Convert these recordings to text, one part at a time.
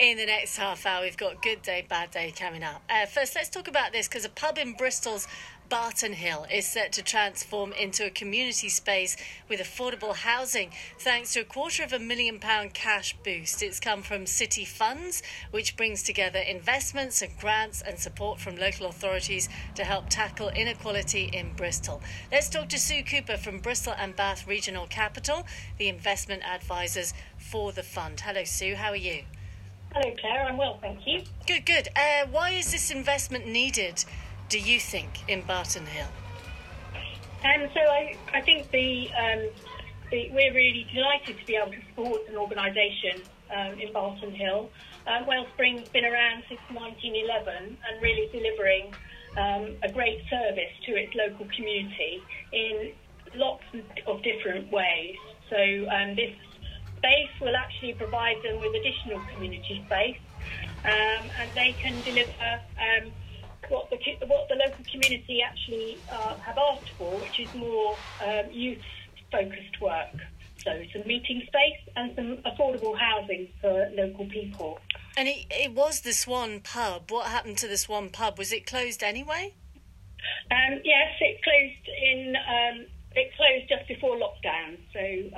In the next half hour, we've got Good Day, Bad Day coming up. First, let's talk about this, because a pub in Bristol's Barton Hill is set to transform into a community space with affordable housing thanks to a £250,000 cash boost. It's come from city funds, which brings together investments and grants and support from local authorities to help tackle inequality in Bristol. Let's talk to Sue Cooper from Bristol and Bath Regional Capital, the investment advisors for the fund. Hello, Sue. How are you? Hello, Claire. I'm well, thank you. Good. Why is this investment needed, do you think, in Barton Hill? So I think we're really delighted to be able to support an organisation in Barton Hill. Wellspring's been around since 1911 and really delivering a great service to its local community in lots of different ways. So this space will actually provide them with additional community space, and they can deliver what the local community actually have asked for, which is more youth-focused work. So it's a meeting space and some affordable housing for local people. And it was the Swan pub. What happened to the Swan pub? Was it closed anyway? Yes, it closed it closed just before lockdown. So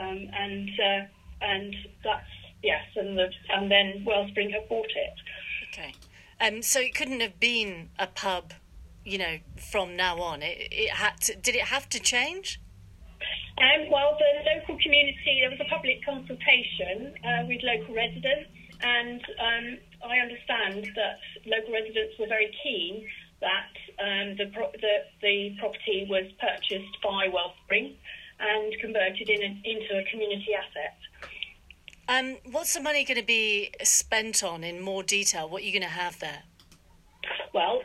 and that's yes, and then Wellspring have bought it. Okay. So it couldn't have been a pub, from now on. It had to. Did it have to change? Well, the local community, there was a public consultation with local residents, and I understand that local residents were very keen that the property was purchased by Wellspring and converted into a community asset. What's the money going to be spent on in more detail? What are you going to have there? Well,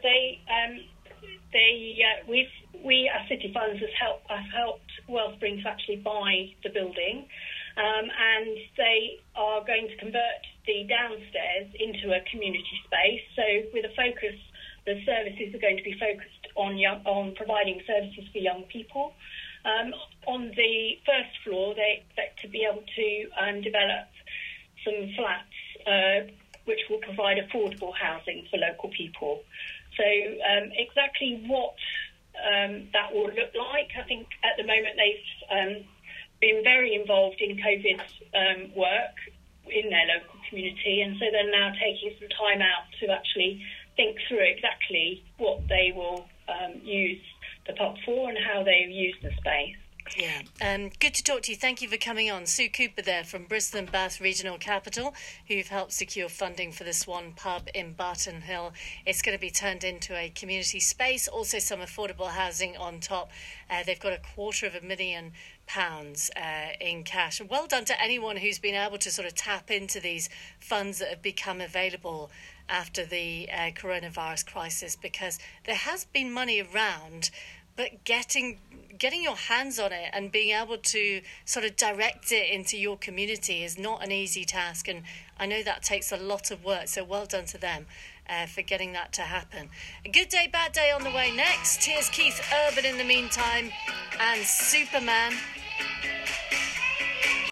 we as City Funds have helped Wellspring to actually buy the building, and they are going to convert the downstairs into a community space. So with a focus, the services are going to be focused on providing services for young people. On the first floor, they expect to be able to develop some flats which will provide affordable housing for local people. So exactly what that will look like, I think at the moment they've been very involved in COVID work in their local community, and so they're now taking some time out to actually think through exactly what they will use the pub for and how they use the space. Yeah, good to talk to you. Thank you for coming on. Sue Cooper there from Bristol and Bath Regional Capital, who've helped secure funding for the Swan pub in Barton Hill. It's going to be turned into a community space, also some affordable housing on top. They've got £250,000 in cash. And well done to anyone who's been able to sort of tap into these funds that have become available after the coronavirus crisis, because there has been money around, but getting your hands on it and being able to sort of direct it into your community is not an easy task, and I know that takes a lot of work, so well done to them for getting that to happen. A Good Day, Bad Day on the way next. Here's Keith Urban in the meantime, and Superman